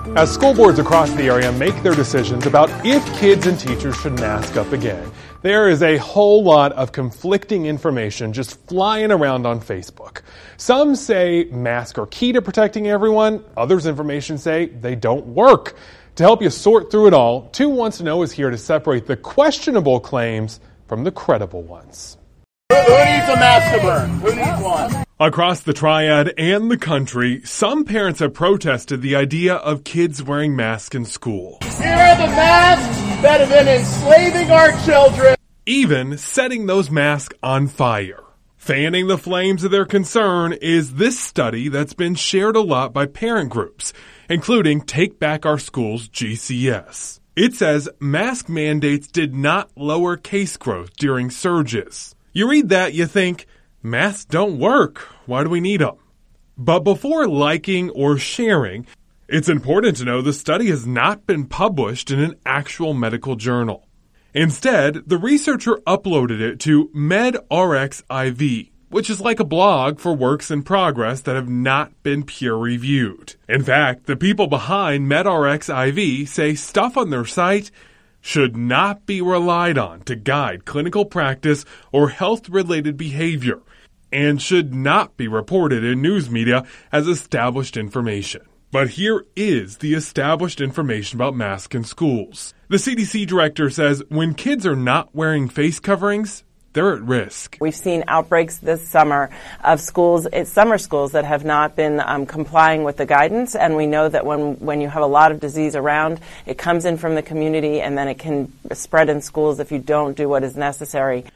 As school boards across the area make their decisions about if kids and teachers should mask up again, there is a whole lot of conflicting information just flying around on Facebook. Some say masks are key to protecting everyone. Others' information say they don't work. To help you sort through it all, 2 Wants to Know is here to separate the questionable claims from the credible ones. Who needs a mask to burn? Who needs one? Across the Triad and the country, some parents have protested the idea of kids wearing masks in school. Here are the masks that have been enslaving our children. Even setting those masks on fire. Fanning the flames of their concern is this study that's been shared a lot by parent groups, including Take Back Our Schools GCS. It says mask mandates did not lower case growth during surges. You read that, you think, masks don't work. Why do we need them? But before liking or sharing, it's important to know the study has not been published in an actual medical journal. Instead, the researcher uploaded it to medRxiv, which is like a blog for works in progress that have not been peer-reviewed. In fact, the people behind medRxiv say stuff on their site should not be relied on to guide clinical practice or health-related behavior, and should not be reported in news media as established information. But here is the established information about masks in schools. The CDC director says when kids are not wearing face coverings, they're at risk. We've seen outbreaks this summer of schools, summer schools that have not been complying with the guidance, and we know that when you have a lot of disease around, it comes in from the community and then it can spread in schools if you don't do what is necessary.